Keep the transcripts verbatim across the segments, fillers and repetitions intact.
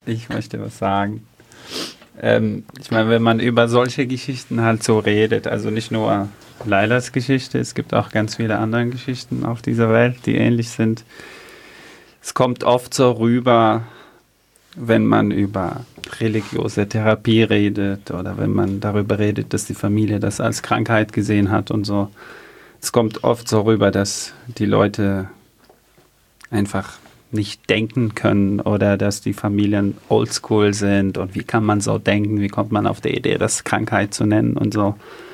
Ich möchte was sagen. Ähm, ich meine, wenn man über solche Geschichten halt so redet, also nicht nur Lailas Geschichte, es gibt auch ganz viele andere Geschichten auf dieser Welt, die ähnlich sind. Es kommt oft so rüber, wenn man über religiöse Therapie redet oder wenn man darüber redet, dass die Familie das als Krankheit gesehen hat und so. Es kommt oft so rüber, dass die Leute einfach nicht denken können oder dass die Familien oldschool sind und wie kann man so denken, wie kommt man auf die Idee, das Krankheit zu nennen und so.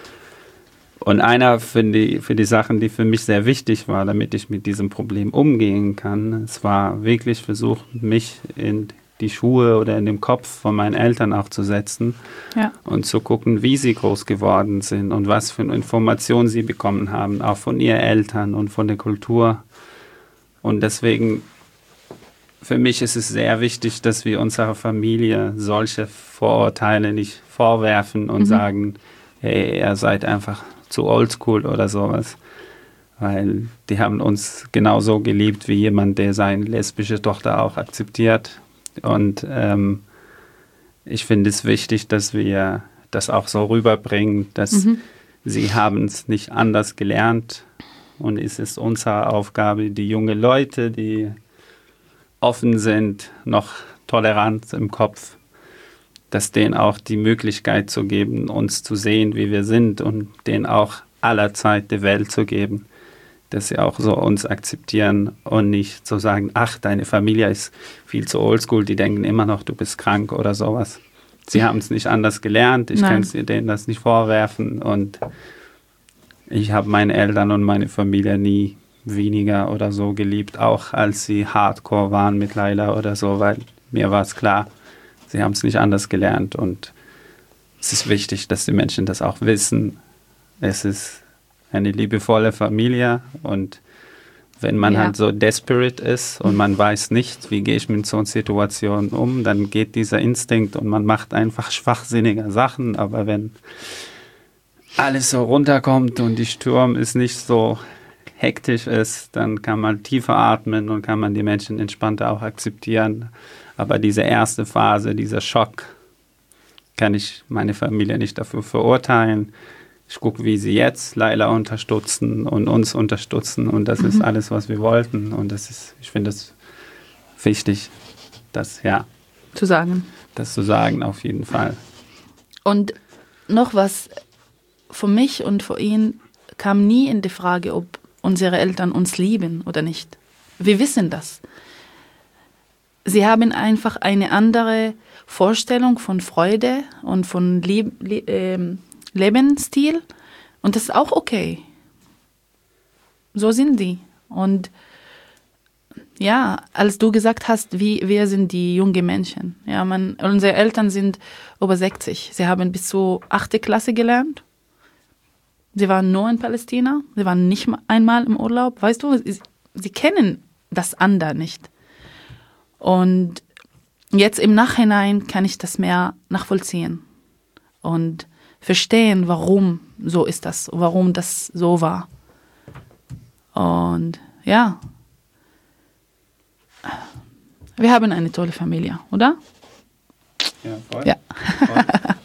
Und einer für die, für die Sachen, die für mich sehr wichtig war, damit ich mit diesem Problem umgehen kann, es war wirklich versucht, mich in die Schuhe oder in den Kopf von meinen Eltern auch zu setzen, ja, und zu gucken, wie sie groß geworden sind und was für Informationen sie bekommen haben, auch von ihren Eltern und von der Kultur. Und deswegen, für mich ist es sehr wichtig, dass wir unserer Familie solche Vorurteile nicht vorwerfen und mhm. sagen, hey, ihr seid einfach zu oldschool oder sowas. Weil die haben uns genauso geliebt wie jemand, der seine lesbische Tochter auch akzeptiert. Und ähm, ich finde es wichtig, dass wir das auch so rüberbringen, dass mhm. sie haben es nicht anders gelernt. Und es ist unsere Aufgabe, die jungen Leute, die offen sind, noch tolerant im Kopf, dass denen auch die Möglichkeit zu geben, uns zu sehen, wie wir sind und denen auch aller Zeit die Welt zu geben, dass sie auch so uns akzeptieren und nicht zu sagen, ach, deine Familie ist viel zu oldschool, die denken immer noch, du bist krank oder sowas. Sie haben es nicht anders gelernt, ich kann denen das nicht vorwerfen und ich habe meine Eltern und meine Familie nie weniger oder so geliebt, auch als sie hardcore waren mit Laila oder so, weil mir war es klar, sie haben es nicht anders gelernt und es ist wichtig, dass die Menschen das auch wissen. Es ist eine liebevolle Familie und wenn man ja. halt so desperate ist und man weiß nicht, wie gehe ich mit so einer Situation um, dann geht dieser Instinkt und man macht einfach schwachsinnige Sachen, aber wenn alles so runterkommt und die Sturm ist nicht so hektisch ist, dann kann man tiefer atmen und kann man die Menschen entspannter auch akzeptieren. Aber diese erste Phase, dieser Schock, kann ich meine Familie nicht dafür verurteilen. Ich gucke, wie sie jetzt Laila unterstützen und uns unterstützen und das mhm. ist alles, was wir wollten und das ist, ich finde es wichtig, das ja zu sagen. Das zu sagen, auf jeden Fall. Und noch was, für mich und für ihn kam nie in die Frage, ob unsere Eltern uns lieben oder nicht. Wir wissen das. Sie haben einfach eine andere Vorstellung von Freude und von Leb- Le- äh, Lebensstil und das ist auch okay. So sind die. Und ja, als du gesagt hast, wie, wer sind die jungen Menschen? Ja, man, unsere Eltern sind über sechzig. Sie haben bis zur achte Klasse gelernt. Sie waren nur in Palästina. Sie waren nicht einmal im Urlaub. Weißt du, sie, sie kennen das andere nicht. Und jetzt im Nachhinein kann ich das mehr nachvollziehen und verstehen, warum so ist das, warum das so war. Und ja, wir haben eine tolle Familie, oder? Ja, voll. Ja. Voll.